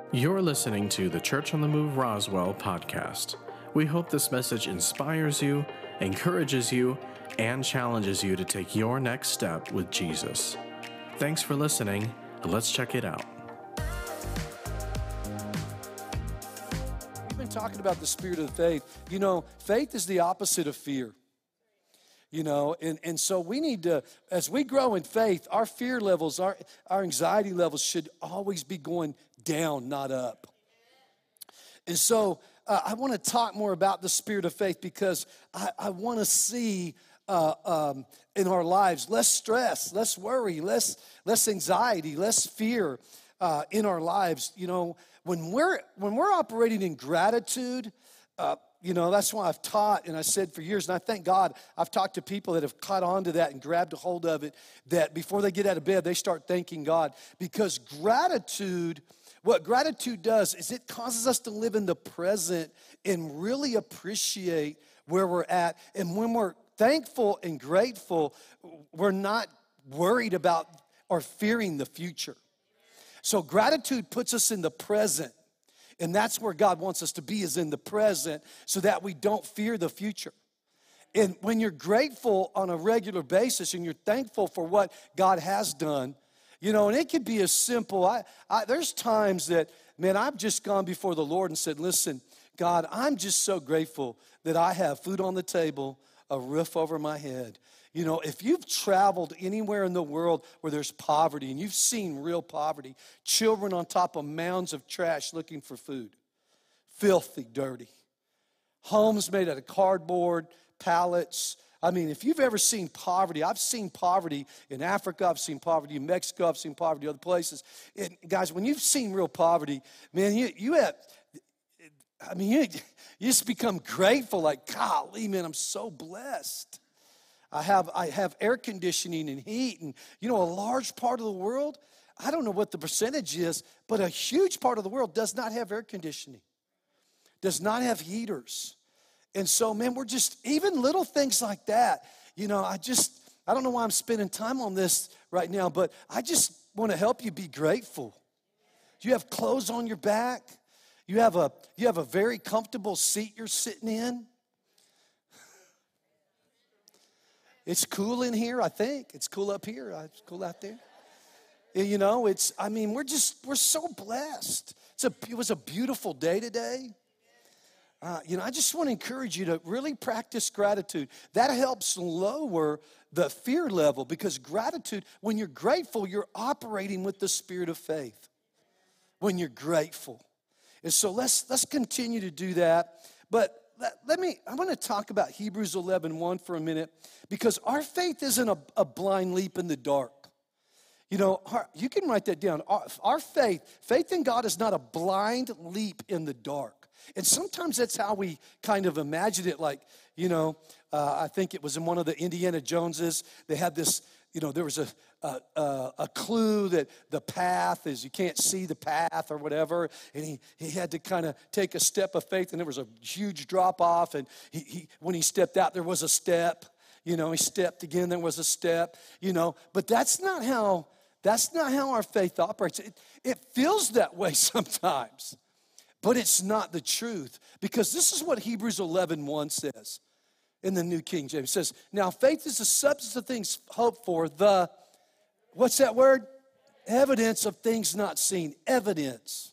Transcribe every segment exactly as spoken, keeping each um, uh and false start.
You're listening to the Church on the Move Roswell podcast. We hope this message inspires you, encourages you, and challenges you to take your next step with Jesus. Thanks for listening. Let's check it out. We've been talking about the spirit of faith. You know, faith is the opposite of fear. You know, and, and so we need to, as we grow in faith, our fear levels, our, our anxiety levels should always be going down, not up. And so uh, I want to talk more about the spirit of faith because I, I want to see uh, um, in our lives less stress, less worry, less, less anxiety, less fear uh, in our lives. You know, when we're, when we're operating in gratitude, uh, You know, that's why I've taught, and I said for years, and I thank God, I've talked to people that have caught on to that and grabbed a hold of it, that before they get out of bed, they start thanking God. Because gratitude, what gratitude does is it causes us to live in the present and really appreciate where we're at. And when we're thankful and grateful, we're not worried about or fearing the future. So gratitude puts us in the present. And that's where God wants us to be, is in the present, so that we don't fear the future. And when you're grateful on a regular basis and you're thankful for what God has done, you know, and it could be as simple. I, I, there's times that, man, I've just gone before the Lord and said, listen, God, I'm just so grateful that I have food on the table, a roof over my head. You know, if you've traveled anywhere in the world where there's poverty and you've seen real poverty, children on top of mounds of trash looking for food, filthy, dirty, homes made out of cardboard, pallets. I mean, if you've ever seen poverty, I've seen poverty in Africa, I've seen poverty in Mexico, I've seen poverty in other places. And guys, when you've seen real poverty, man, you, you have, I mean, you, you just become grateful, like, golly, man, I'm so blessed. I have I have air conditioning and heat, and you know, a large part of the world, I don't know what the percentage is, but a huge part of the world does not have air conditioning, does not have heaters. And so, man, we're just, even little things like that, you know, I just, I don't know why I'm spending time on this right now, but I just want to help you be grateful. You have clothes on your back. You have a you have a very comfortable seat you're sitting in. It's cool in here, I think. It's cool up here. It's cool out there. You know, it's, I mean, we're just, we're so blessed. It's a, it was a beautiful day today. Uh, you know, I just want to encourage you to really practice gratitude. That helps lower the fear level, because gratitude, when you're grateful, you're operating with the spirit of faith. When you're grateful. And so let's, let's continue to do that. But Let, let me, I want to talk about Hebrews eleven one for a minute, because our faith isn't a, a blind leap in the dark. You know, our, you can write that down. Our, our faith, faith in God is not a blind leap in the dark. And sometimes that's how we kind of imagine it, like, you know, uh, I think it was in one of the Indiana Joneses, they had this, you know, there was a, a, a, a clue that the path is, you can't see the path or whatever, and he, he had to kind of take a step of faith, and there was a huge drop off, and he, he when he stepped out, there was a step, you know, he stepped again, there was a step, you know, but that's not how, that's not how our faith operates. It, it feels that way sometimes, but it's not the truth, because this is what Hebrews eleven one says. In the New King James, it says, now faith is the substance of things hoped for, the, what's that word? Evidence of things not seen. Evidence.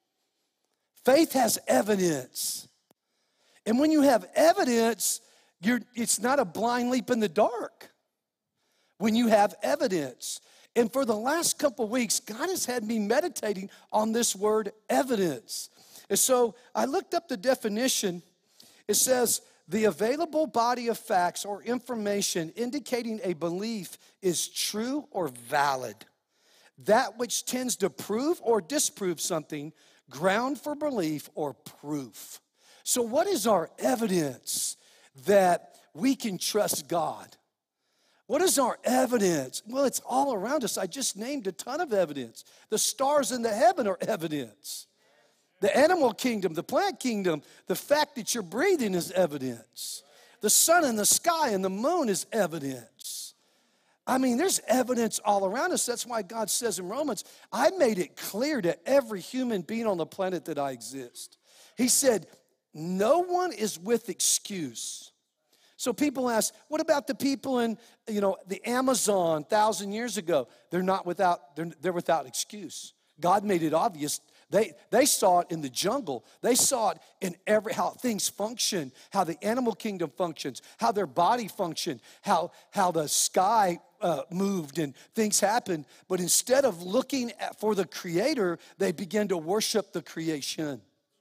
Faith has evidence. And when you have evidence, you're, it's not a blind leap in the dark. When you have evidence. And for the last couple weeks, God has had me meditating on this word evidence. And so I looked up the definition. It says, the available body of facts or information indicating a belief is true or valid. That which tends to prove or disprove something, ground for belief or proof. So what is our evidence that we can trust God? What is our evidence? Well, it's all around us. I just named a ton of evidence. The stars in the heaven are evidence. The animal kingdom, the plant kingdom, the fact that you're breathing is evidence. The sun in the sky and the moon is evidence. I mean, there's evidence all around us. That's why God says in Romans, I made it clear to every human being on the planet that I exist. He said, no one is with excuse. So people ask, what about the people in, you know, the Amazon a thousand years ago? They're not without, they're, they're without excuse. God made it obvious. They, they saw it in the jungle. They saw it in every, how things function, how the animal kingdom functions, how their body functioned, how, how the sky uh, moved and things happened. But instead of looking at, for the Creator, they began to worship the creation.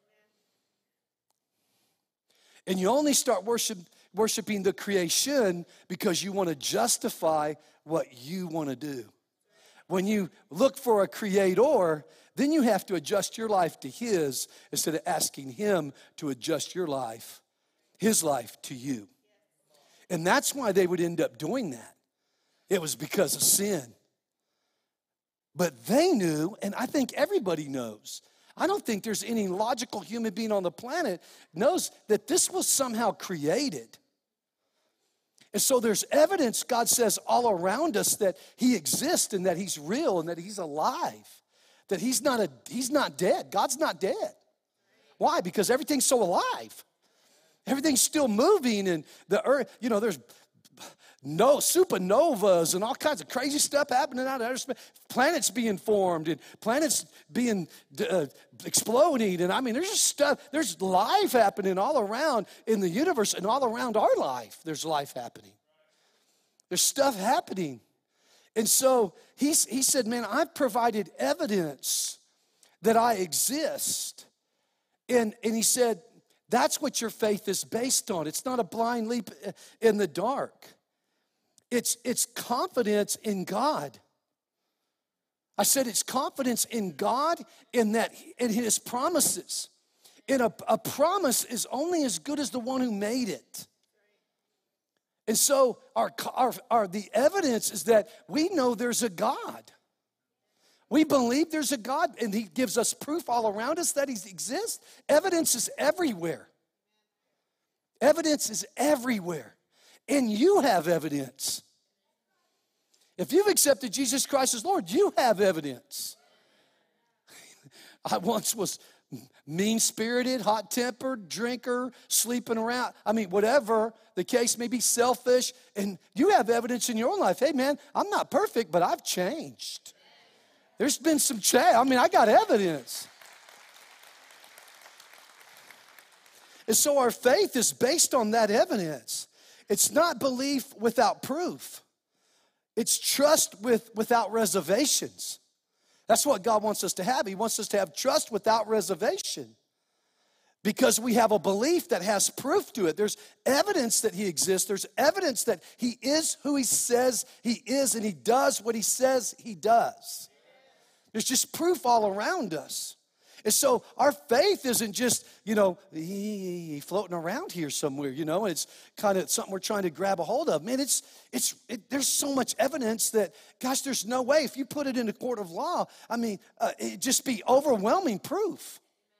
And you only start worship, worshiping the creation because you want to justify what you want to do. When you look for a creator, then you have to adjust your life to his instead of asking him to adjust your life, his life to you. And that's why they would end up doing that. It was because of sin. But they knew, and I think everybody knows. I don't think there's any logical human being on the planet knows that this was somehow created. And so there's evidence, God says, all around us that he exists and that he's real and that he's alive. That he's not a he's not dead. God's not dead. Why? Because everything's so alive. Everything's still moving, and the earth, you know, there's no supernovas and all kinds of crazy stuff happening out there. Planets being formed and planets being uh, exploding. And I mean, there's just stuff, there's life happening all around in the universe and all around our life. There's life happening. There's stuff happening. And so he's, he said, man, I've provided evidence that I exist. And, and he said, that's what your faith is based on. It's not a blind leap in the dark. It's, it's confidence in God. I said it's confidence in God, in that in his promises. And a, a promise is only as good as the one who made it. And so our, our, our the evidence is that we know there's a God. We believe there's a God, and he gives us proof all around us that he exists. Evidence is everywhere. Evidence is everywhere. And you have evidence. If you've accepted Jesus Christ as Lord, you have evidence. I once was mean-spirited, hot-tempered, drinker, sleeping around. I mean, whatever the case may be, selfish. And you have evidence in your own life. Hey, man, I'm not perfect, but I've changed. There's been some change. I mean, I got evidence. And so our faith is based on that evidence. It's not belief without proof. It's trust with, without reservations. That's what God wants us to have. He wants us to have trust without reservation. Because we have a belief that has proof to it. There's evidence that he exists. There's evidence that he is who he says he is, and he does what he says he does. There's just proof all around us. And so our faith isn't just, you know, floating around here somewhere, you know. It's kind of something we're trying to grab a hold of. Man, it's, it's, it, there's so much evidence that, gosh, there's no way. If you put it in a court of law, I mean, uh, it'd just be overwhelming proof.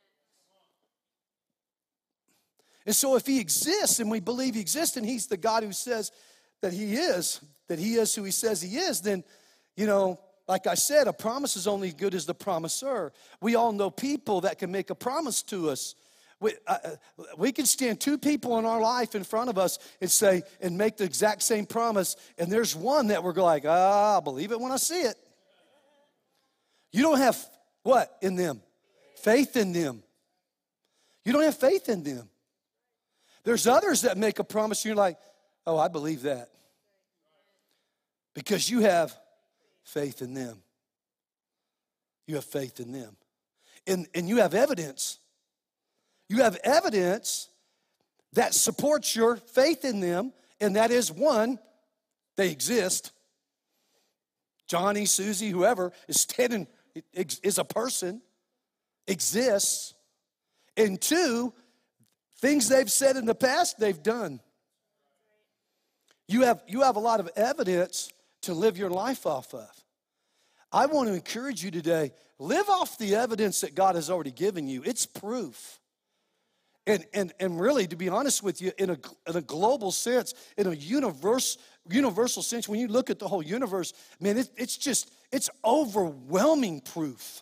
And so if he exists and we believe he exists and he's the God who says that he is, that he is who he says he is, then, you know, like I said, a promise is only as good as the promiser. We all know people that can make a promise to us. We, uh, we can stand two people in our life in front of us and say, and make the exact same promise, and there's one that we're like, ah, I'll believe it when I see it. You don't have what in them? Faith in them. You don't have faith in them. There's others that make a promise, and you're like, oh, I believe that. Because you have faith in them. You have faith in them. And, and you have evidence. You have evidence that supports your faith in them, and that is, one, they exist. Johnny, Susie, whoever is standing, is a person, exists. And two, things they've said in the past, they've done. You have, you have a lot of evidence to live your life off of. I want to encourage you today, live off the evidence that God has already given you. It's proof. And, and, and really, to be honest with you, in a, in a global sense, in a universe, universal sense, when you look at the whole universe, man, it, it's just, it's overwhelming proof.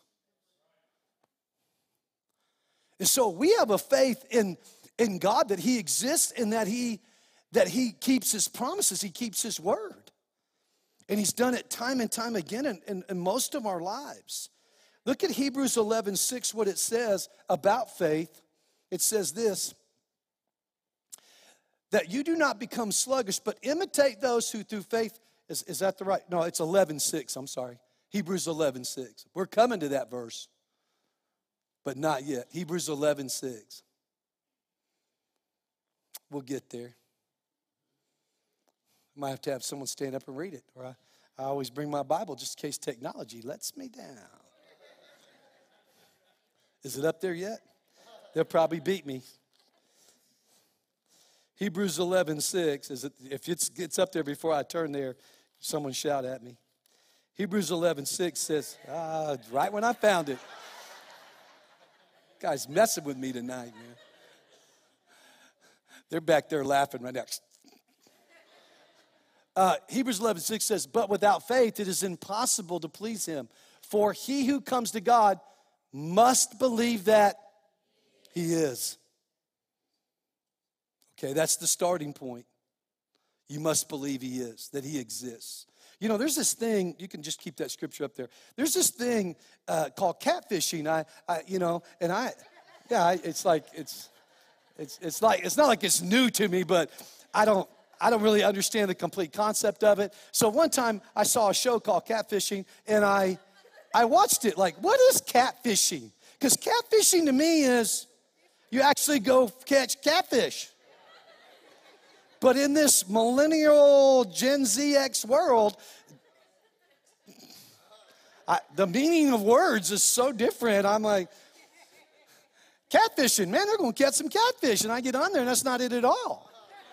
And so we have a faith in, in God that he exists and that he, that he keeps his promises, he keeps his word. And he's done it time and time again in, in, in most of our lives. Look at Hebrews eleven six, what it says about faith. It says this, that you do not become sluggish, but imitate those who through faith, is, is that the right? No, it's eleven six, I'm sorry. Hebrews eleven six. We're coming to that verse, but not yet. Hebrews eleven six. We'll get there. Might have to have someone stand up and read it, or I, I always bring my Bible just in case technology lets me down. Is it up there yet? They'll probably beat me. Hebrews eleven six, is it, if it's, it's up there before I turn there, someone shout at me. Hebrews eleven six says, ah, right when I found it. Guys messing with me tonight, man. They're back there laughing right now. Uh, Hebrews eleven six says, but without faith it is impossible to please him. For he who comes to God must believe that he is. Okay, that's the starting point. You must believe he is, that he exists. You know, there's this thing, you can just keep that scripture up there. There's this thing uh, called catfishing. I, I, you know, and I, yeah, I, it's like, it's, it's, it's like, it's not like it's new to me, but I don't, I don't really understand the complete concept of it. So one time I saw a show called Catfishing, and I, I watched it like, what is catfishing? Because catfishing to me is you actually go catch catfish. But in this millennial Gen Z X world, I, the meaning of words is so different. I'm like, catfishing, man, they're going to catch some catfish. And I get on there, and that's not it at all.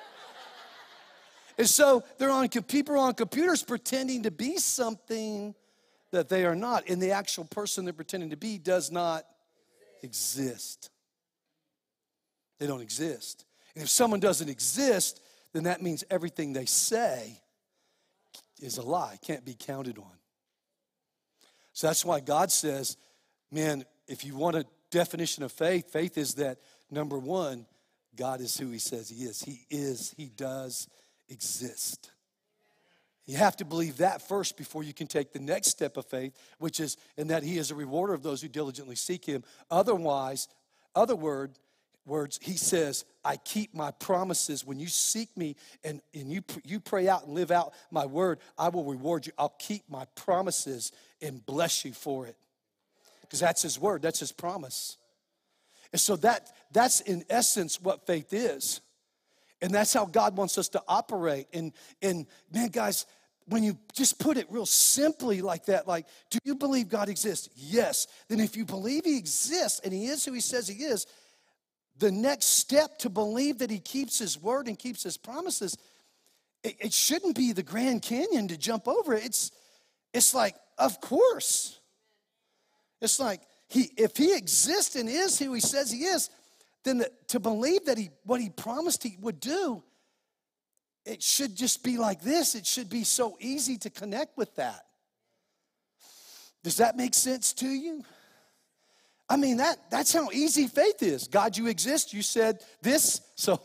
And so they're on, people are on computers pretending to be something that they are not. And the actual person they're pretending to be does not exist. They don't exist. And if someone doesn't exist, then that means everything they say is a lie, can't be counted on. So that's why God says, man, if you want a definition of faith, faith is that, number one, God is who he says he is. He is, he does exist. You have to believe that first before you can take the next step of faith, which is in that he is a rewarder of those who diligently seek him. Otherwise, other word, words, he says, I keep my promises. When you seek me and, and you, you pray out and live out my word, I will reward you. I'll keep my promises and bless you for it. Because that's his word, that's his promise. And so that that's in essence what faith is. And that's how God wants us to operate. And, and man, guys, when you just put it real simply like that, like, do you believe God exists? Yes. Then if you believe he exists and he is who he says he is, the next step to believe that he keeps his word and keeps his promises, it, it shouldn't be the Grand Canyon to jump over it. It's, it's like, of course. It's like, he, if he exists and is who he says he is, then the, to believe that he what he promised he would do, it should just be like this. It should be so easy to connect with that. Does that make sense to you? I mean, that that's how easy faith is. God, you exist. You said this, so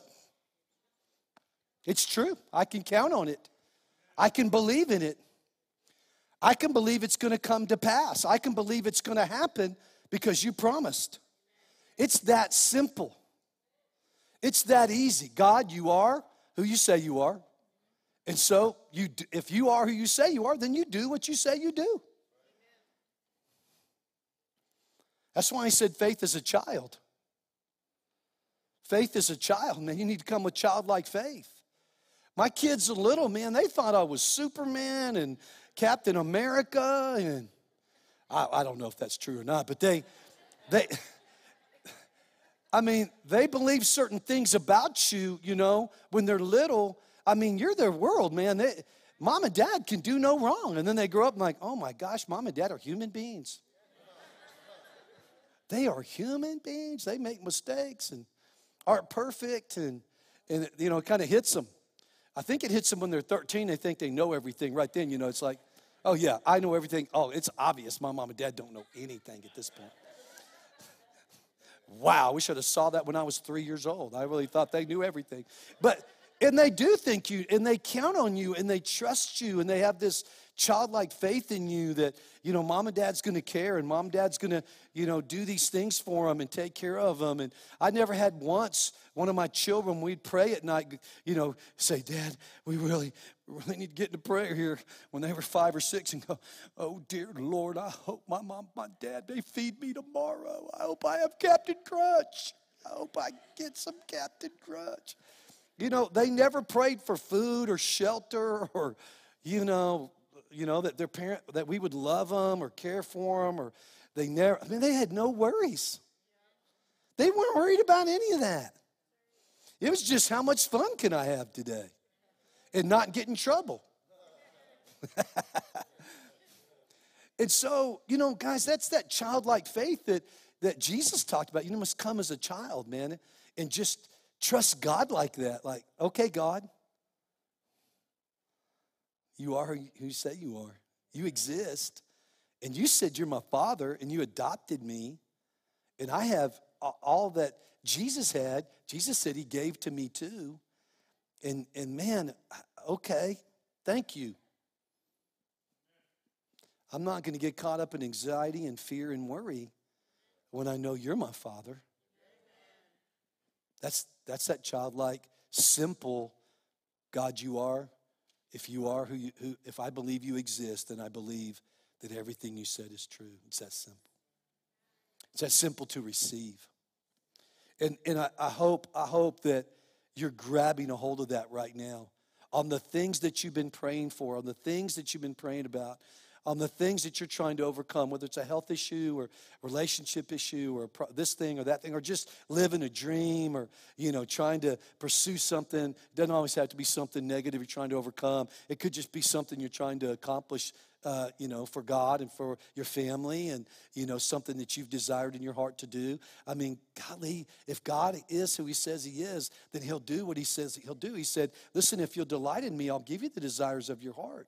it's true. I can count on it. I can believe in it. I can believe it's going to come to pass. I can believe it's going to happen because you promised. It's that simple. It's that easy. God, you are who you say you are. And so you, if you are who you say you are, then you do what you say you do. That's why he said faith is a child. Faith is a child, man. You need to come with childlike faith. My kids are little, man. They thought I was Superman and Captain America. And I, I don't know if that's true or not, but they, they, I mean, they believe certain things about you, you know, when they're little. I mean, you're their world, man. They, mom and dad can do no wrong. And then they grow up and like, oh my gosh, mom and dad are human beings. They are human beings. They make mistakes. And aren't perfect, and, and you know, it kind of hits them. I think it hits them when they're thirteen. They think they know everything. Right then, you know, it's like, oh, yeah, I know everything. Oh, it's obvious my mom and dad don't know anything at this point. Wow, we should have saw that when I was three years old. I really thought they knew everything. But, and they do think you, and they count on you, and they trust you, and they have this childlike faith in you that, you know, mom and dad's going to care, and mom and dad's going to, you know, do these things for them and take care of them. And I never had once one of my children, we'd pray at night, you know, say, Dad, we really, really need to get into prayer here, when they were five or six, and go, oh, dear Lord, I hope my mom, my dad, they feed me tomorrow. I hope I have Captain Crunch. I hope I get some Captain Crunch. You know, they never prayed for food or shelter or, you know, you know, that their parent, that we would love them or care for them, or they never, I mean, they had no worries. They weren't worried about any of that. It was just, how much fun can I have today and not get in trouble? And so, you know, guys, that's that childlike faith that, that Jesus talked about. You must come as a child, man, and just trust God like that. Like, okay, God, you are who you say you are. You exist. And you said you're my father, and you adopted me. And I have all that Jesus had. Jesus said he gave to me too. And, and man, okay, thank you. I'm not going to get caught up in anxiety and fear and worry when I know you're my father. That's, that's that childlike, simple God you are. If you are who you, who, if I believe you exist, then I believe that everything you said is true. It's that simple. It's that simple to receive. And, and I, I hope, I hope that you're grabbing a hold of that right now. On the things that you've been praying for, on the things that you've been praying about, on the things that you're trying to overcome, whether it's a health issue or relationship issue or pro- this thing or that thing, or just living a dream, or, you know, trying to pursue something. It doesn't always have to be something negative you're trying to overcome. It could just be something you're trying to accomplish, uh, you know, for God and for your family, and, you know, something that you've desired in your heart to do. I mean, golly, if God is who he says he is, then he'll do what he says he'll do. He said, listen, if you'll delight in me, I'll give you the desires of your heart.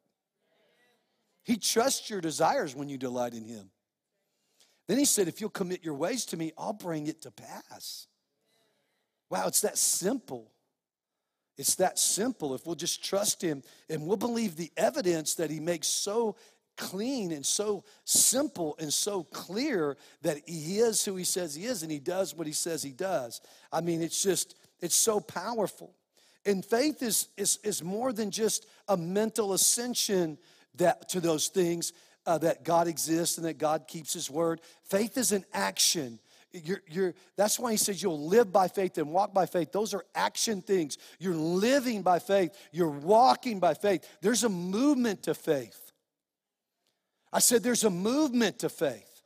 He trusts your desires when you delight in him. Then he said, if you'll commit your ways to me, I'll bring it to pass. Wow, it's that simple. It's that simple. If we'll just trust him and we'll believe the evidence that he makes so clean and so simple and so clear that he is who he says he is, and he does what he says he does. I mean, it's just, it's so powerful. And faith is, is, is more than just a mental ascension that to those things, uh, that God exists and that God keeps his word. Faith is an action. You're, you're, that's why he says you'll live by faith and walk by faith. Those are action things. You're living by faith. You're walking by faith. There's a movement to faith. I said there's a movement to faith.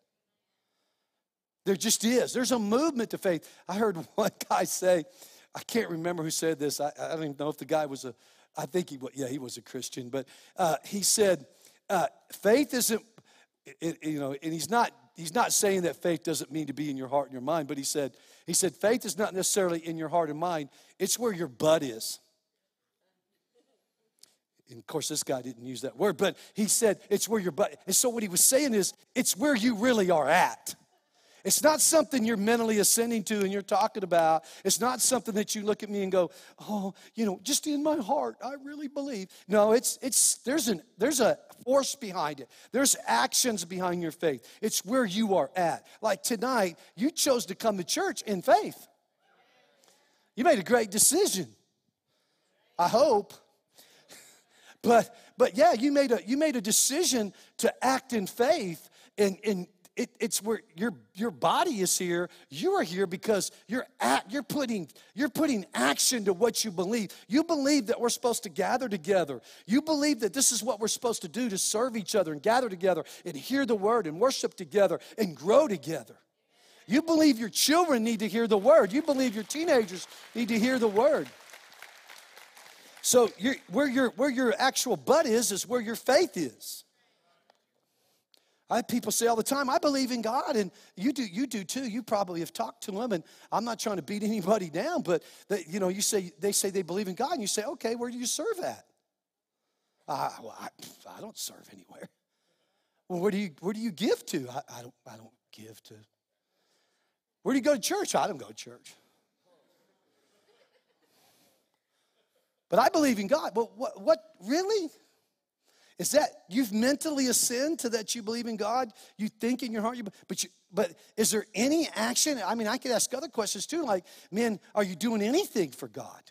There just is. There's a movement to faith. I heard one guy say, I can't remember who said this. I, I don't even know if the guy was a, I think he was, yeah, he was a Christian. But uh, he said, uh, faith isn't, it, you know, and he's not, he's not saying that faith doesn't mean to be in your heart and your mind. But he said, he said, faith is not necessarily in your heart and mind. It's where your butt is. And of course, this guy didn't use that word, but he said, it's where your butt. And so what he was saying is, it's where you really are at. It's not something you're mentally ascending to and you're talking about. It's not something that you look at me and go, oh, you know, just in my heart, I really believe. No, it's it's there's an there's a force behind it. There's actions behind your faith. It's where you are at. Like tonight, you chose to come to church in faith. You made a great decision. I hope. But but yeah, you made a you made a decision to act in faith, and and It, it's where your your body is here. You are here because you're at, you're putting you're putting action to what you believe. You believe that we're supposed to gather together. You believe that this is what we're supposed to do, to serve each other and gather together and hear the word and worship together and grow together. You believe your children need to hear the word. You believe your teenagers need to hear the word. So you're, where your where your actual butt is is where your faith is. I have people say all the time, I believe in God, and you do you do too. You probably have talked to them, and I'm not trying to beat anybody down, but they, you know, you say they say they believe in God, and you say, okay, where do you serve at? Uh, well, I, I don't serve anywhere. Well, where do you where do you give to? I, I don't I don't give to. Where do you go to church? I don't go to church. But I believe in God. Well, what what really? Is that you've mentally ascended to that you believe in God? You think in your heart, you, but you, but is there any action? I mean, I could ask other questions too, like, man, are you doing anything for God?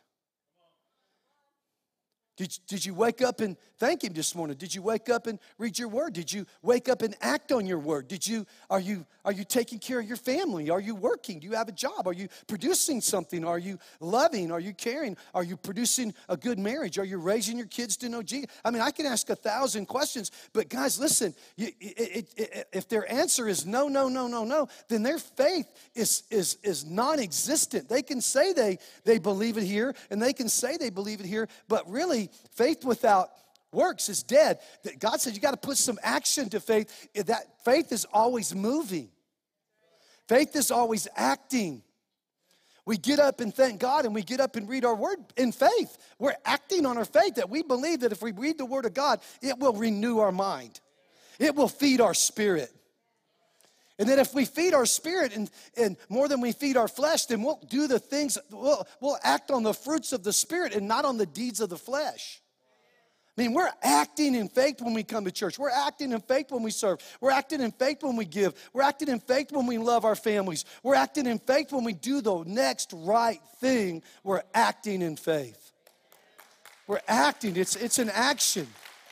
Did, did you wake up and thank Him this morning? Did you wake up and read your word? Did you wake up and act on your word? Did you are you are you taking care of your family? Are you working? Do you have a job? Are you producing something? Are you loving? Are you caring? Are you producing a good marriage? Are you raising your kids to know Jesus? I mean, I can ask a thousand questions, but guys, listen. You, it, it, it, if their answer is no, no, no, no, no, then their faith is is is non-existent. They can say they they believe it here, and they can say they believe it here, but really, faith without works is dead. God said you got to put some action to faith. That faith is always moving. Faith is always acting. We get up and thank God, and we get up and read our word in faith. We're acting on our faith that we believe that if we read the word of God, it will renew our mind. It will feed our spirit. And then if we feed our spirit and, and more than we feed our flesh, then we'll do the things, we'll, we'll act on the fruits of the spirit and not on the deeds of the flesh. I mean, we're acting in faith when we come to church. We're acting in faith when we serve. We're acting in faith when we give. We're acting in faith when we love our families. We're acting in faith when we do the next right thing. We're acting in faith. We're acting. It's, it's an action.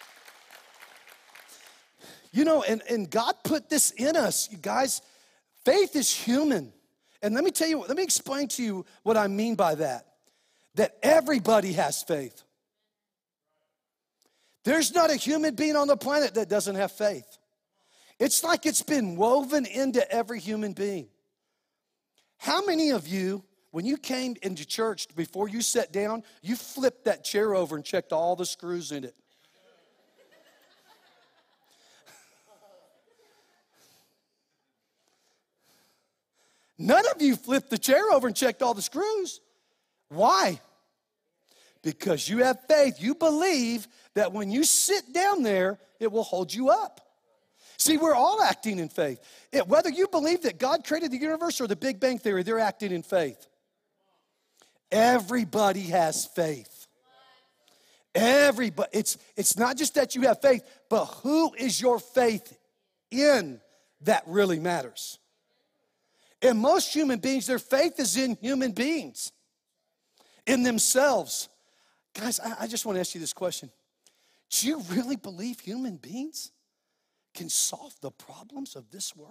You know, and, and God put this in us, you guys. Faith is human. And let me tell you, let me explain to you what I mean by that. That everybody has faith. There's not a human being on the planet that doesn't have faith. It's like it's been woven into every human being. How many of you, when you came into church, before you sat down, you flipped that chair over and checked all the screws in it? None of you flipped the chair over and checked all the screws. Why? Because you have faith. You believe that when you sit down there, it will hold you up. See, we're all acting in faith. It, whether you believe that God created the universe or the Big Bang Theory, they're acting in faith. Everybody has faith. Everybody. It's, it's not just that you have faith, but who is your faith in that really matters. And most human beings, their faith is in human beings, in themselves. Guys, I, I just want to ask you this question. Do you really believe human beings can solve the problems of this world?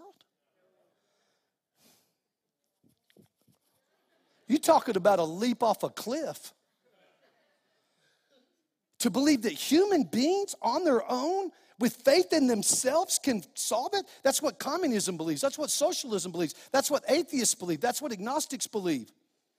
You're talking about a leap off a cliff. To believe that human beings on their own, with faith in themselves, can solve it? That's what communism believes. That's what socialism believes. That's what atheists believe. That's what agnostics believe.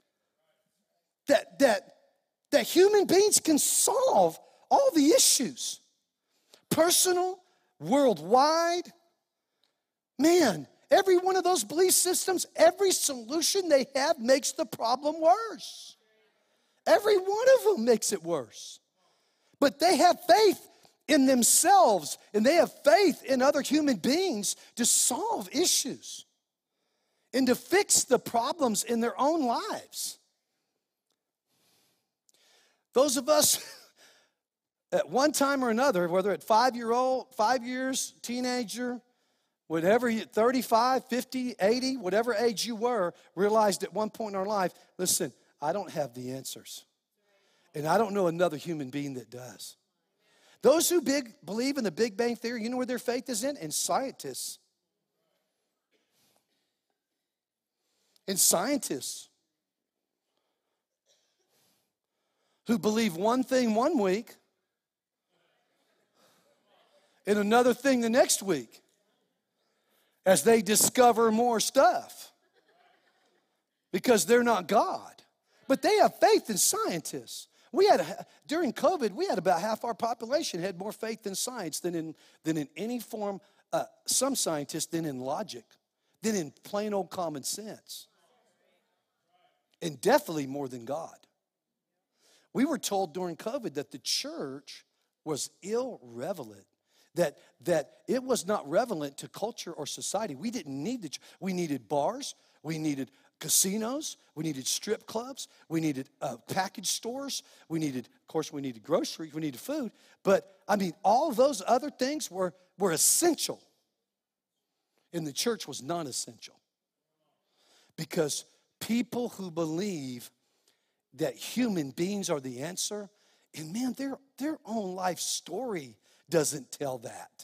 That, that, that human beings can solve all the issues. Personal, worldwide. Man, every one of those belief systems, every solution they have makes the problem worse. Every one of them makes it worse. But they have faith in themselves, and they have faith in other human beings to solve issues and to fix the problems in their own lives. Those of us at one time or another, whether at five-year-old, five years, teenager, whatever, thirty-five, fifty, eighty, whatever age you were, realized at one point in our life, listen, I don't have the answers. And I don't know another human being that does. Those who big, believe in the Big Bang Theory, you know where their faith is in? In scientists. In scientists. Who believe one thing one week and another thing the next week as they discover more stuff. Because they're not God. But they have faith in scientists. We had, during COVID, we had about half our population had more faith in science than in, than in any form uh, some scientists than in logic, than in plain old common sense. And definitely more than God. We were told during COVID that the church was irrelevant, that, that it was not relevant to culture or society. We didn't need the church. We needed bars. We needed casinos. We needed strip clubs. We needed uh, package stores. We needed, of course, we needed groceries. We needed food. But, I mean, all those other things were, were essential. And the church was non-essential. Because people who believe that human beings are the answer, and man, their, their own life story doesn't tell that.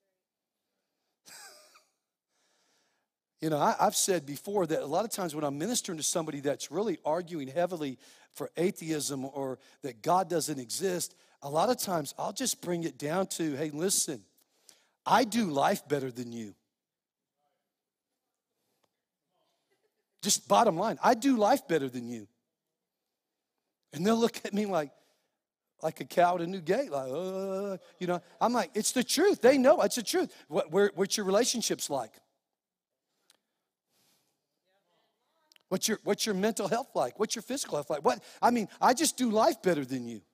You know, I, I've said before that a lot of times when I'm ministering to somebody that's really arguing heavily for atheism or that God doesn't exist, a lot of times I'll just bring it down to, hey, listen, I do life better than you. Just bottom line, I do life better than you. And they'll look at me like, like a cow at a new gate, like, uh, you know. I'm like, it's the truth. They know it's the truth. What, where, what's your relationships like? What's your, what's your mental health like? What's your physical health like? What? I mean, I just do life better than you.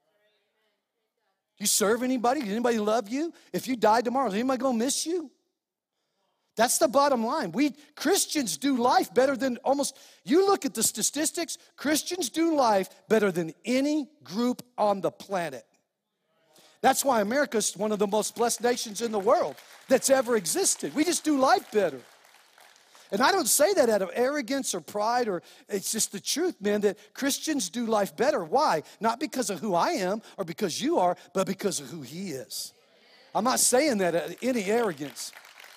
You serve anybody? Does anybody love you? If you die tomorrow, is anybody going to miss you? That's the bottom line. We Christians do life better than almost, you look at the statistics, Christians do life better than any group on the planet. That's why America's one of the most blessed nations in the world that's ever existed. We just do life better. And I don't say that out of arrogance or pride, or it's just the truth, man, that Christians do life better. Why? Not because of who I am or because you are, but because of who He is. I'm not saying that out of any arrogance.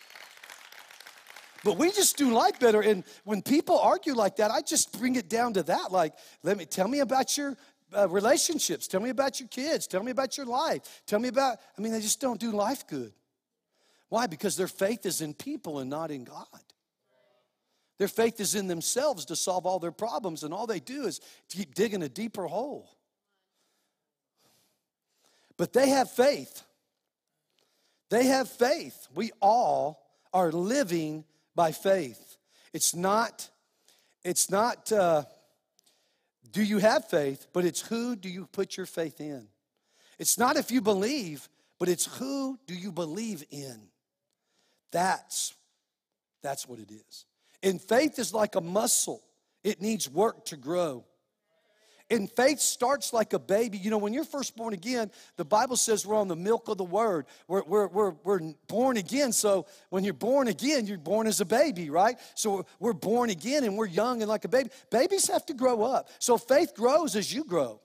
But we just do life better. And when people argue like that, I just bring it down to that. Like, let me tell me about your uh, relationships. Tell me about your kids. Tell me about your life. Tell me about, I mean, they just don't do life good. Why? Because their faith is in people and not in God. Their faith is in themselves to solve all their problems, and all they do is keep digging a deeper hole. But they have faith. They have faith. We all are living by faith. It's not, it's not, uh, do you have faith, but it's who do you put your faith in. It's not if you believe, but it's who do you believe in. That's, that's what it is. And faith is like a muscle. It needs work to grow. And faith starts like a baby. You know, when you're first born again, the Bible says we're on the milk of the word. We're, we're, we're, we're born again. So when you're born again, you're born as a baby, right? So we're born again and we're young and like a baby. Babies have to grow up. So faith grows as you grow.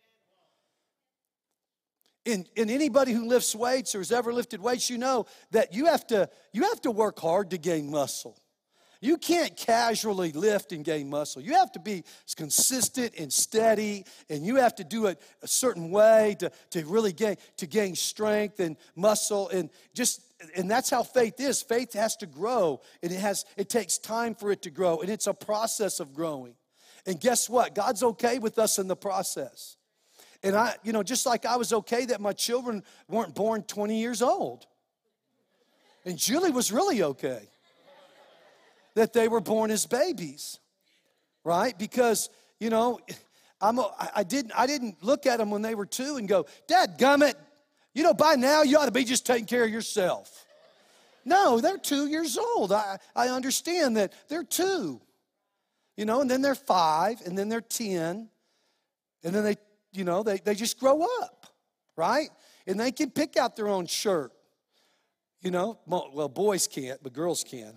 And, and anybody who lifts weights or has ever lifted weights, you know that you have to, you have to work hard to gain muscle. You can't casually lift and gain muscle. You have to be consistent and steady, and you have to do it a certain way to, to really gain to gain strength and muscle, and just and that's how faith is. Faith has to grow, and it has it takes time for it to grow, and it's a process of growing. And guess what? God's okay with us in the process. And I, you know, just like I was okay that my children weren't born twenty years old. And Julie was really okay that they were born as babies, right? Because, you know, I'm a, I didn't I didn't look at them when they were two and go, Dad, gummit, you know, by now you ought to be just taking care of yourself. No, they're two years old. I, I understand that they're two, you know, and then they're five, and then they're ten, and then they, you know, they, they just grow up, right? And they can pick out their own shirt, you know. Well, boys can't, but girls can.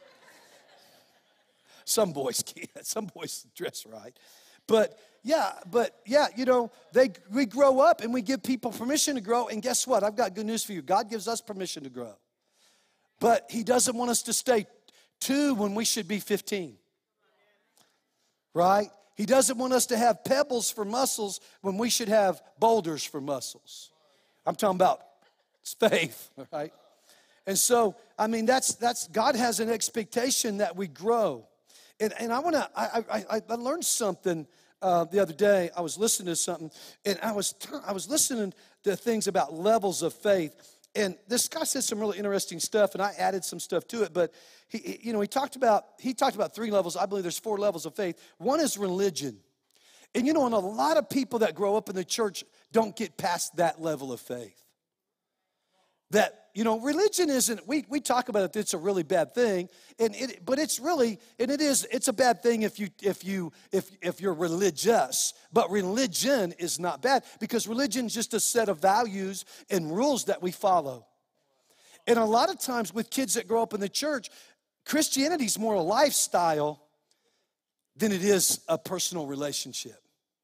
Some boys can't. Some boys dress right. But, yeah, but, yeah, you know, they we grow up and we give people permission to grow. And guess what? I've got good news for you. God gives us permission to grow. But He doesn't want us to stay two when we should be fifteen. Right? He doesn't want us to have pebbles for muscles when we should have boulders for muscles. I'm talking about faith, right? And so, I mean, that's, that's God has an expectation that we grow. And, and I want to, I, I, I learned something uh, the other day. I was listening to something, and I was, I was listening to things about levels of faith. And this guy said some really interesting stuff, and I added some stuff to it. But he, he- you know, he talked about he talked about three levels. I believe there's four levels of faith. One is religion, and you know, and a lot of people that grow up in the church don't get past that level of faith. That, you know, religion isn't, we, we talk about it, it's a really bad thing, and it, but it's really, and it is, it's a bad thing if you, if you, if, if you're religious, but religion is not bad, because religion is just a set of values and rules that we follow. And a lot of times with kids that grow up in the church, Christianity is more a lifestyle than it is a personal relationship.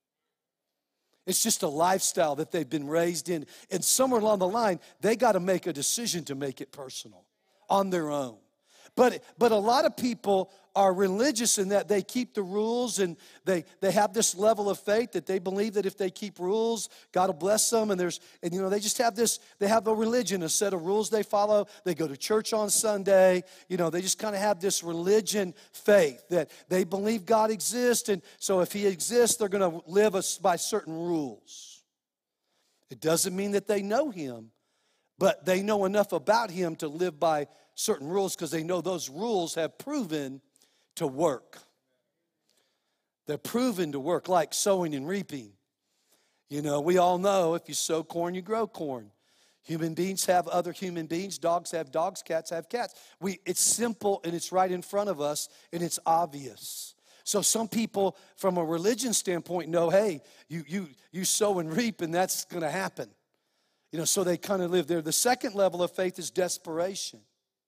It's just a lifestyle that they've been raised in. And somewhere along the line, they got to make a decision to make it personal on their own. But, but a lot of people are religious in that they keep the rules, and they, they have this level of faith that they believe that if they keep rules, God will bless them. And there's, and you know, they just have this, they have a religion, a set of rules they follow. They go to church on Sunday. You know, they just kind of have this religion faith that they believe God exists. And so if he exists, they're going to live us by certain rules. It doesn't mean that they know him, but they know enough about him to live by certain rules because they know those rules have proven to work. They're proven to work, like sowing and reaping. You know, we all know if you sow corn, you grow corn. Human beings have other human beings. Dogs have dogs. Cats have cats. We, it's simple, and it's right in front of us, and it's obvious. So some people, from a religion standpoint, know, hey, you, you, you sow and reap, and that's going to happen. You know, so they kind of live there. The second level of faith is desperation.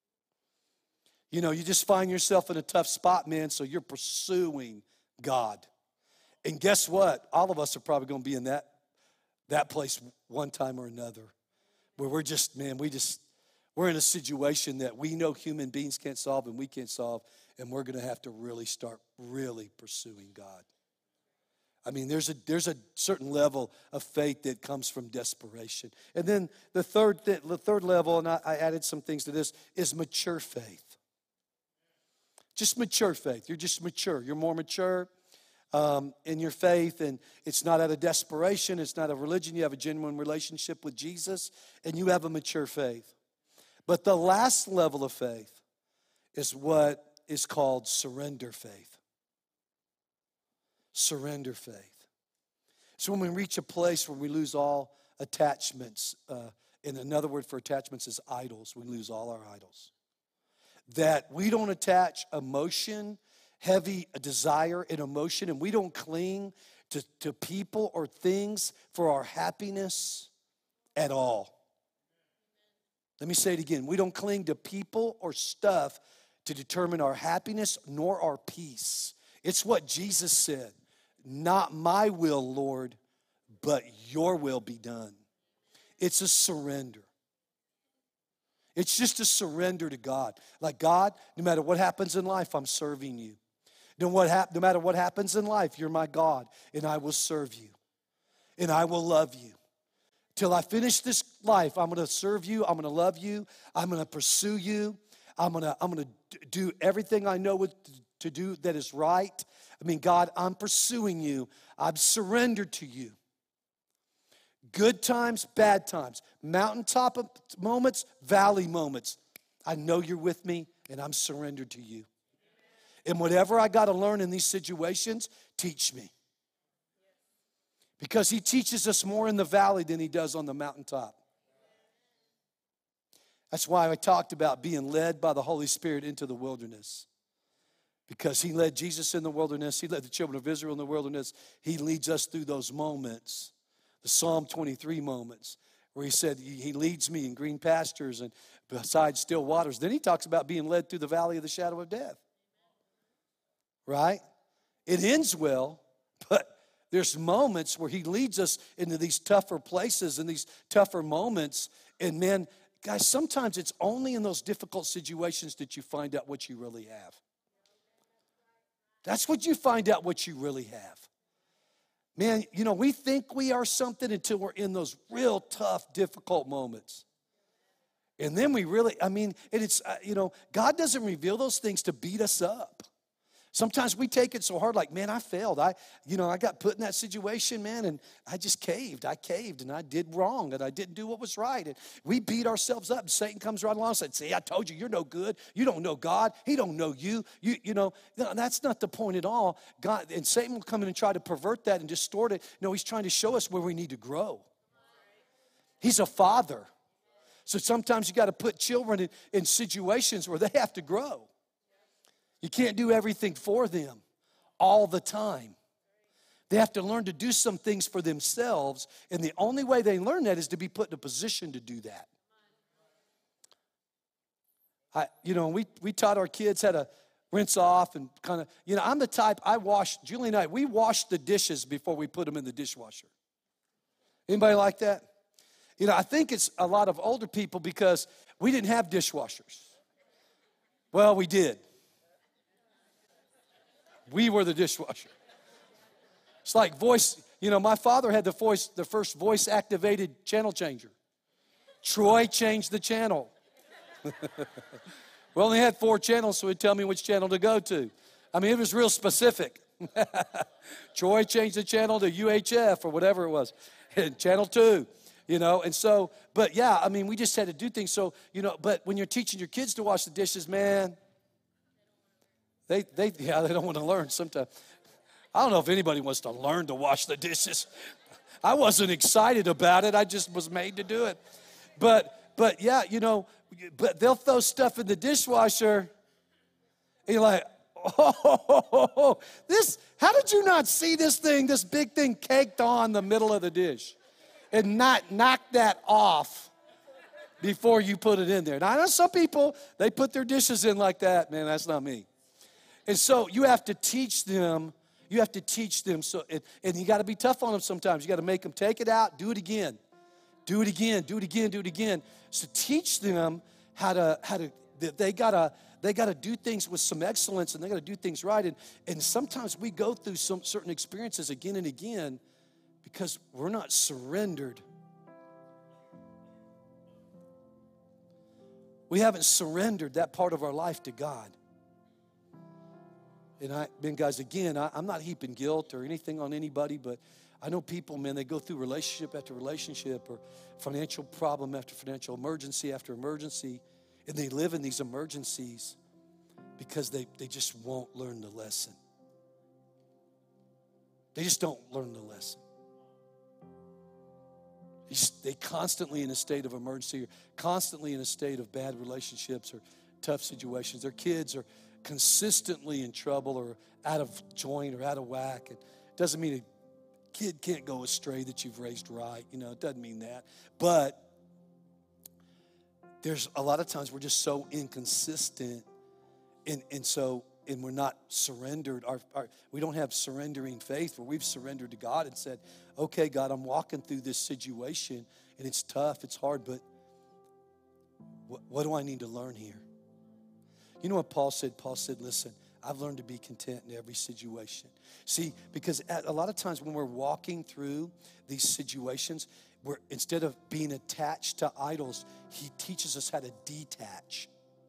You know, you just find yourself in a tough spot, man, so you're pursuing God. And guess what? All of us are probably going to be in that, that place one time or another, where we're just, man, we just, we're in a situation that we know human beings can't solve and we can't solve, and we're going to have to really start really pursuing God. I mean, there's a there's a certain level of faith that comes from desperation. And then the third th- the third level, and I, I added some things to this, is mature faith. Just mature faith. You're just mature. You're more mature um, in your faith, and it's not out of desperation. It's not a religion. You have a genuine relationship with Jesus, and you have a mature faith. But the last level of faith is what is called surrender faith. Surrender faith. So when we reach a place where we lose all attachments, uh, and another word for attachments is idols. We lose all our idols. That we don't attach emotion, heavy desire and emotion, and we don't cling to, to people or things for our happiness at all. Let me say it again. We don't cling to people or stuff to determine our happiness nor our peace. It's what Jesus said. Not my will, Lord, but your will be done. It's a surrender. It's just a surrender to God. Like, God, no matter what happens in life, I'm serving you. No, what hap- no matter what happens in life, you're my God, and I will serve you, and I will love you. Till I finish this life, I'm going to serve you, I'm going to love you, I'm going to pursue you, I'm going to I'm going to do everything I know what to do that is right. I mean, God, I'm pursuing you. I've surrendered to you. Good times, bad times, mountaintop moments, valley moments. I know you're with me, and I'm surrendered to you. And whatever I got to learn in these situations, teach me. Because he teaches us more in the valley than he does on the mountaintop. That's why I talked about being led by the Holy Spirit into the wilderness. Because he led Jesus in the wilderness. He led the children of Israel in the wilderness. He leads us through those moments. The Psalm twenty-three moments where he said he leads me in green pastures and beside still waters. Then he talks about being led through the valley of the shadow of death. Right? It ends well, but there's moments where he leads us into these tougher places and these tougher moments. And man, guys, sometimes it's only in those difficult situations that you find out what you really have. That's what you find out what you really have. Man, you know, we think we are something until we're in those real tough, difficult moments. And then we really, I mean, and it's, uh, you know, God doesn't reveal those things to beat us up. Sometimes we take it so hard, like, man, I failed. I, you know, I got put in that situation, man, and I just caved. I caved, and I did wrong, and I didn't do what was right. And we beat ourselves up. And Satan comes right along and says, see, I told you, you're no good. You don't know God. He don't know you. You, you know, no, that's not the point at all. God, and Satan will come in and try to pervert that and distort it. No, he's trying to show us where we need to grow. He's a father. So sometimes you got to put children in, in situations where they have to grow. You can't do everything for them all the time. They have to learn to do some things for themselves, and the only way they learn that is to be put in a position to do that. I, you know, we, we taught our kids how to rinse off and kind of, you know, I'm the type, I wash, Julie and I, we wash the dishes before we put them in the dishwasher. Anybody like that? You know, I think it's a lot of older people because we didn't have dishwashers. Well, we did. We were the dishwasher. It's like voice, you know, my father had the voice, the first voice-activated channel changer. Troy changed the channel. We only had four channels, so he'd tell me which channel to go to. I mean, it was real specific. Troy changed the channel to U H F or whatever it was. Channel two, you know, and so, but yeah, I mean, we just had to do things. So, you know, but when you're teaching your kids to wash the dishes, man, They, they, yeah, they don't want to learn sometimes. I don't know if anybody wants to learn to wash the dishes. I wasn't excited about it. I just was made to do it. But, but yeah, you know, but they'll throw stuff in the dishwasher. And you're like, oh, this, how did you not see this thing, this big thing caked on the middle of the dish and not knock that off before you put it in there? Now, I know some people, they put their dishes in like that. Man, that's not me. And so you have to teach them, you have to teach them, so, and, and you got to be tough on them sometimes. You got to make them take it out, do it again, do it again, do it again, do it again. So teach them how to, how to, they got to, they got to do things with some excellence, and they got to do things right. And, and sometimes we go through some certain experiences again and again because we're not surrendered. We haven't surrendered that part of our life to God. And I, man, guys, again, I, I'm not heaping guilt or anything on anybody, but I know people, man, they go through relationship after relationship or financial problem after financial emergency after emergency, and they live in these emergencies because they, they just won't learn the lesson. They just don't learn the lesson. They, just, they constantly in a state of emergency or constantly in a state of bad relationships or tough situations. Their kids are consistently in trouble or out of joint or out of whack. It doesn't mean a kid can't go astray that you've raised right. You know, it doesn't mean that. But there's a lot of times we're just so inconsistent and, and so and we're not surrendered. Our, our, we don't have surrendering faith where we've surrendered to God and said, okay, God, I'm walking through this situation and it's tough, it's hard, but what, what do I need to learn here? You know what Paul said? Paul said, listen, I've learned to be content in every situation. See, because at, a lot of times when we're walking through these situations, we're, instead of being attached to idols, he teaches us how to detach.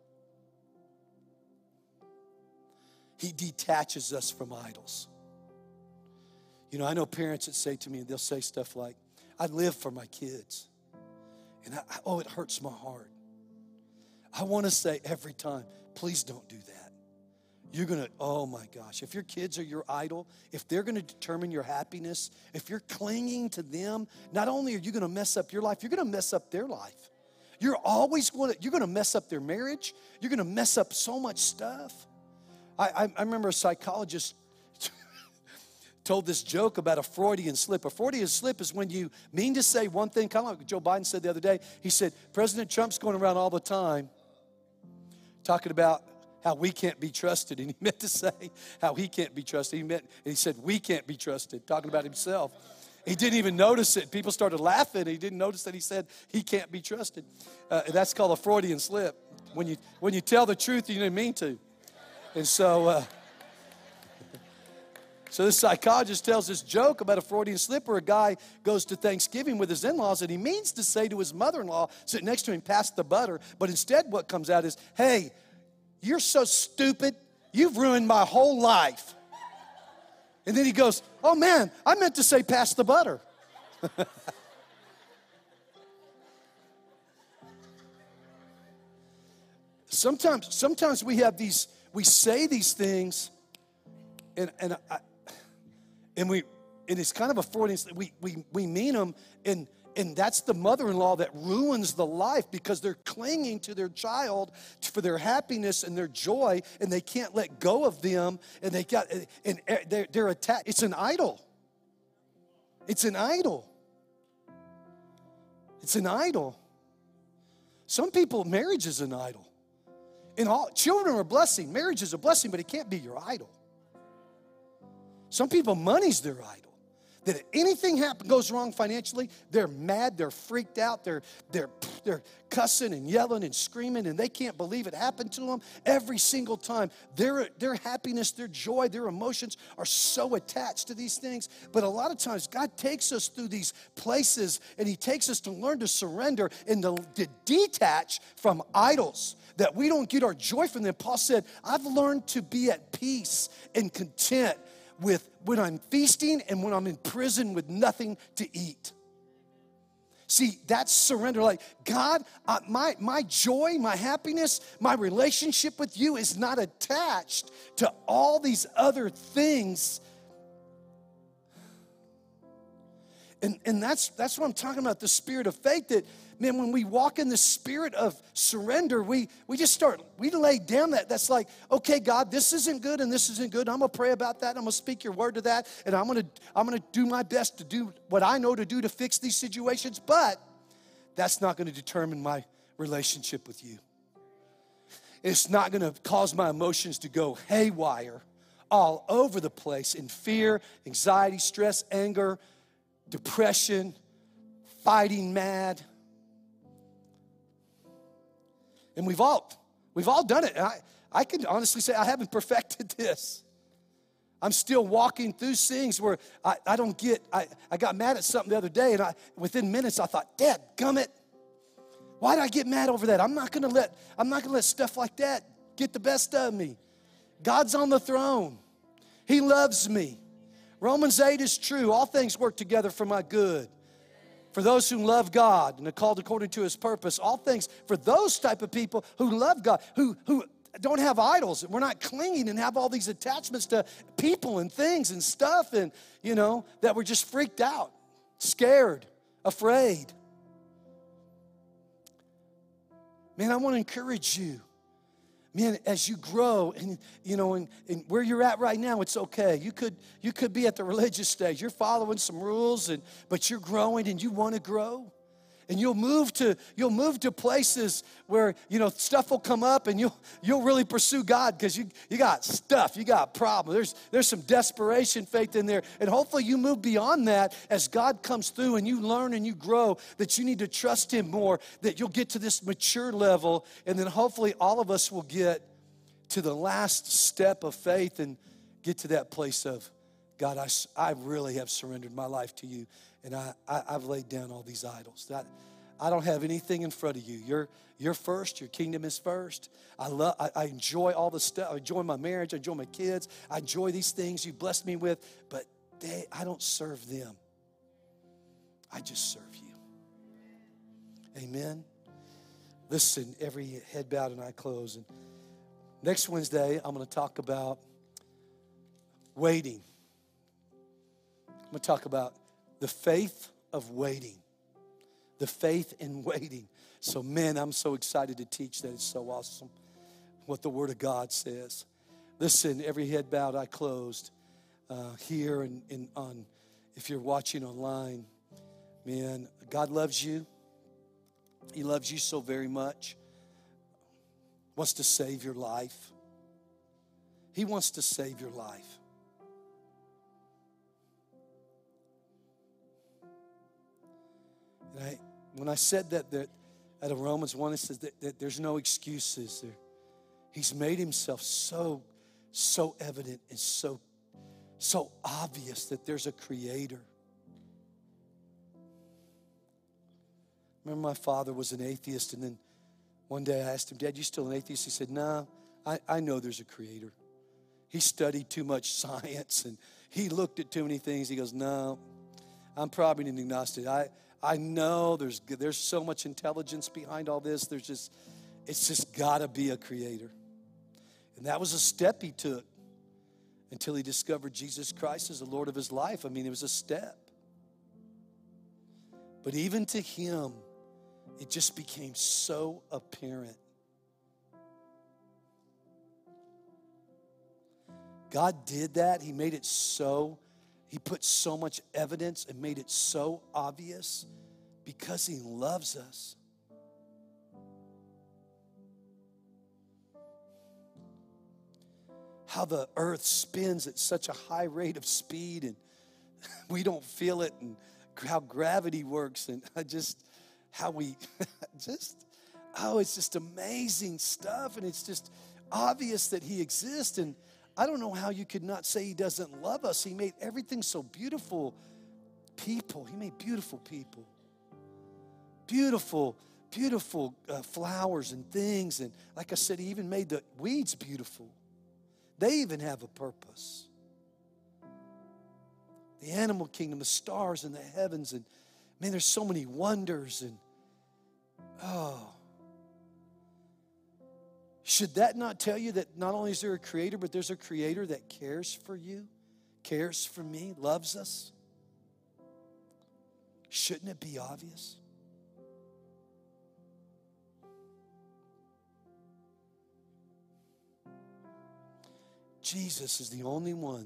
He detaches us from idols. You know, I know parents that say to me, they'll say stuff like, I live for my kids. And I, oh, it hurts my heart. I want to say every time, please don't do that. You're going to, oh my gosh, if your kids are your idol, if they're going to determine your happiness, if you're clinging to them, not only are you going to mess up your life, you're going to mess up their life. You're always going to, you're going to mess up their marriage. You're going to mess up so much stuff. I, I, I remember a psychologist told this joke about a Freudian slip. A Freudian slip is when you mean to say one thing, kind of like Joe Biden said the other day. He said, President Trump's going around all the time talking about how we can't be trusted. And he meant to say how he can't be trusted. He meant, and he said, we can't be trusted, talking about himself. He didn't even notice it. People started laughing. He didn't notice that he said he can't be trusted. Uh, that's called a Freudian slip. When you, when you tell the truth, you didn't mean to. And so, uh, so this psychologist tells this joke about a Freudian slip where a guy goes to Thanksgiving with his in-laws and he means to say to his mother-in-law sitting next to him, pass the butter. But instead what comes out is, hey, you're so stupid, You've ruined my whole life. And then he goes, oh man, I meant to say pass the butter. Sometimes, sometimes we have these, we say these things, and and I, and we, and it's kind of a Freudian. We we we mean them, and and that's the mother-in-law that ruins the life because they're clinging to their child for their happiness and their joy, and they can't let go of them, and they got and they're they're attached. It's an idol. It's an idol. It's an idol. Some people, marriage is an idol. In all, children are a blessing. Marriage is a blessing, but it can't be your idol. Some people, money's their idol. That if anything happen, goes wrong financially, they're mad, they're freaked out, they're, they're, they're cussing and yelling and screaming, and they can't believe it happened to them every single time. Their, their happiness, their joy, their emotions are so attached to these things. But a lot of times, God takes us through these places, and He takes us to learn to surrender and to, to detach from idols, that we don't get our joy from them. Paul said, I've learned to be at peace and content with when I'm feasting and when I'm in prison with nothing to eat. See, that's surrender. Like, God, uh, my, my joy, my happiness, my relationship with you is not attached to all these other things. And, and that's, that's what I'm talking about, the spirit of faith, that, man, when we walk in the spirit of surrender, we, we just start, we lay down that. That's like, okay, God, this isn't good and this isn't good. I'm going to pray about that. I'm going to speak your word to that. And I'm going to I'm going to do my best to do what I know to do to fix these situations. But that's not going to determine my relationship with you. It's not going to cause my emotions to go haywire all over the place in fear, anxiety, stress, anger, depression, fighting mad. And we've all, we've all done it. And I, I can honestly say I haven't perfected this. I'm still walking through things where I, I don't get, I, I got mad at something the other day, and I within minutes I thought, Dad, gummit, why did I get mad over that? I'm not gonna let, I'm not gonna let stuff like that get the best of me. God's on the throne. He loves me. Romans eight is true. All things work together for my good. For those who love God and are called according to His purpose, all things, for those type of people who love God, who, who don't have idols. We're not clinging and have all these attachments to people and things and stuff, and, you know, that we're just freaked out, scared, afraid. Man, I want to encourage you. Man, as you grow and, you know, and, and where you're at right now, it's okay. You could you could be at the religious stage. You're following some rules, and but you're growing and you want to grow. And you'll move to you'll move to places where, you know, stuff will come up, and you'll you'll really pursue God because you you got stuff, you got problems. There's there's some desperation faith in there. And hopefully you move beyond that as God comes through and you learn and you grow that you need to trust Him more, that you'll get to this mature level, and then hopefully all of us will get to the last step of faith and get to that place of, God, I, I really have surrendered my life to you. And I, I, I've laid down all these idols. That I don't have anything in front of you. You're, you're first. Your kingdom is first. I love. I, I enjoy all the stuff. I enjoy my marriage. I enjoy my kids. I enjoy these things you blessed me with. But they, I don't serve them. I just serve you. Amen. Listen, every head bowed and eye closed. And next Wednesday, I'm going to talk about waiting. I'm going to talk about the faith of waiting. The faith in waiting. So, man, I'm so excited to teach that. It's so awesome what the Word of God says. Listen, every head bowed, eye closed, uh, here and, and on, if you're watching online, man, God loves you. He loves you so very much. Wants to save your life. He wants to save your life. And I, when I said that, that out of Romans one, it says that, that there's no excuses there. He's made Himself so, so evident and so, so obvious that there's a Creator. Remember, my father was an atheist, and then one day I asked him, Dad, you still an atheist? He said, no, I, I know there's a Creator. he studied too much science and he looked at too many things. He goes, no, I'm probably an agnostic. I, I know there's, there's so much intelligence behind all this. There's just, it's just got to be a creator. And that was a step he took until he discovered Jesus Christ as the Lord of his life. I mean, it was a step. But even to him, it just became so apparent. God did that. He made it so, he put so much evidence and made it so obvious because he loves us. How the earth spins at such a high rate of speed and we don't feel it, and how gravity works, and I just, how we just, oh, it's just amazing stuff, and it's just obvious that he exists, and I don't know how you could not say he doesn't love us. He made everything so beautiful. People, he made beautiful people. Beautiful, beautiful uh, flowers and things, and like I said, he even made the weeds beautiful. They even have a purpose. The animal kingdom, the stars and the heavens, and man, there's so many wonders, and oh. Should that not tell you that not only is there a creator, but there's a creator that cares for you, cares for me, loves us? Shouldn't it be obvious? Jesus is the only one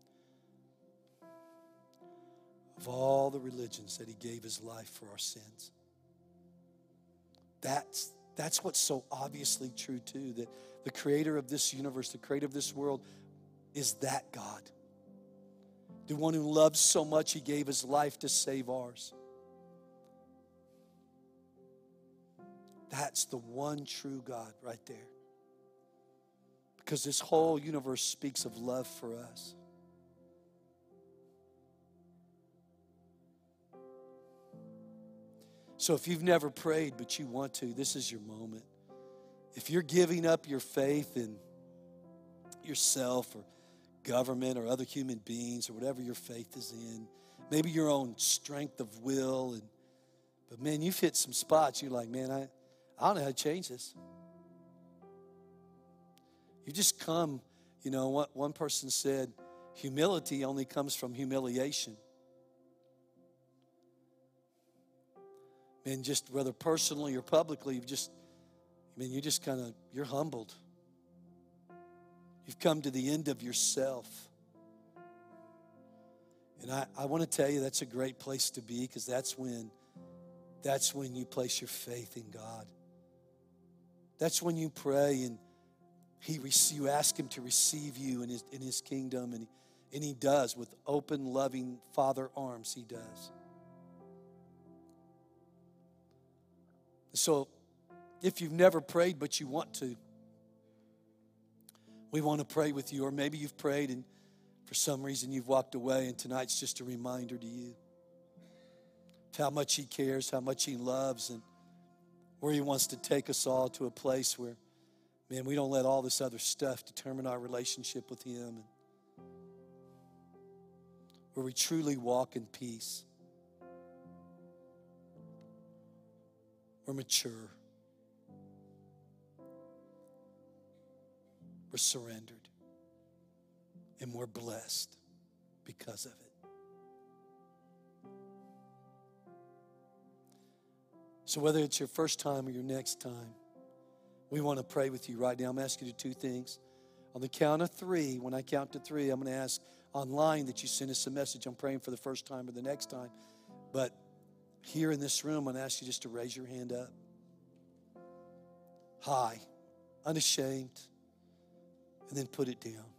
of all the religions that he gave his life for our sins. That's, that's what's so obviously true too, that the creator of this universe, the creator of this world, is that God. The one who loves so much he gave his life to save ours. That's the one true God right there. Because this whole universe speaks of love for us. So if you've never prayed but you want to, this is your moment. If you're giving up your faith in yourself or government or other human beings or whatever your faith is in, maybe your own strength of will, and but man, you've hit some spots. You're like, man, I, I don't know how to change this. You just come, you know, what one person said, humility only comes from humiliation. And just whether personally or publicly, you've just, I mean, you just kind of, you're humbled. You've come to the end of yourself. And I, I want to tell you that's a great place to be, because that's when, that's when you place your faith in God. That's when you pray and He you ask him to receive you in his, in his kingdom, and he, and he does with open, loving Father arms. He does. So if you've never prayed but you want to, we want to pray with you. Or maybe you've prayed and for some reason you've walked away, and tonight's just a reminder to you of how much he cares, how much he loves, and where he wants to take us all to a place where, man, we don't let all this other stuff determine our relationship with him, and where we truly walk in peace. We're mature. We're surrendered. And we're blessed because of it. So whether it's your first time or your next time, we want to pray with you right now. I'm asking you to do two things. On the count of three, when I count to three, I'm going to ask online that you send us a message. I'm praying for the first time or the next time. But here in this room, I'm going to ask you just to raise your hand up. High, unashamed, and then put it down.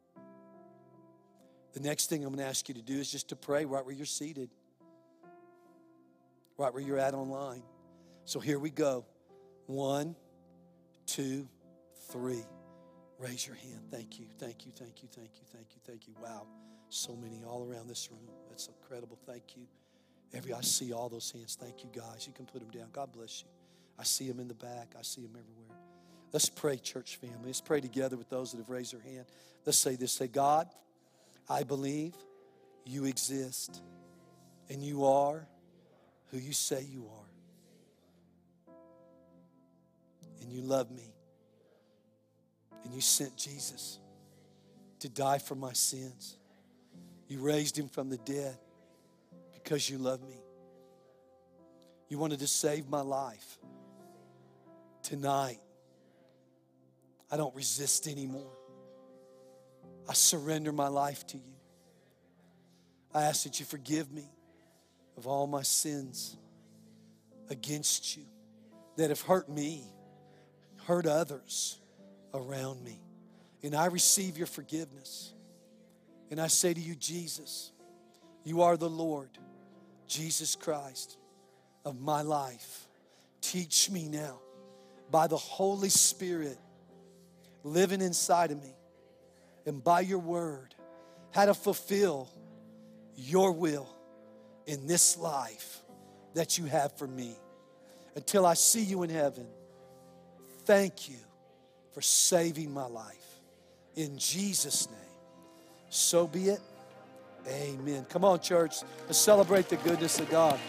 The next thing I'm going to ask you to do is just to pray right where you're seated, right where you're at online. So here we go. One, two, three. Raise your hand. Thank you, thank you, thank you, thank you, thank you, thank you. Wow, so many all around this room. That's incredible. Thank you. Every I see all those hands. Thank you, guys. You can put them down. God bless you. I see them in the back. I see them everywhere. Let's pray, church family. Let's pray together with those that have raised their hand. Let's say this. Say, God, I believe you exist and you are who you say you are. And you love me. And you sent Jesus to die for my sins. You raised him from the dead because you love me. You wanted to save my life. Tonight, I don't resist anymore. I surrender my life to you. I ask that you forgive me of all my sins against you that have hurt me, hurt others around me. And I receive your forgiveness. And I say to you, Jesus, you are the Lord, Jesus Christ, of my life. Teach me now, by the Holy Spirit living inside of me, and by your word, how to fulfill your will in this life that you have for me. Until I see you in heaven, thank you for saving my life. In Jesus' name, so be it. Amen. Come on, church. Let's celebrate the goodness of God.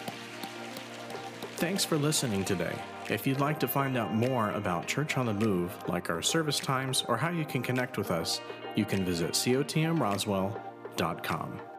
Thanks for listening today. If you'd like to find out more about Church on the Move, like our service times or how you can connect with us, you can visit C O T M Roswell dot com.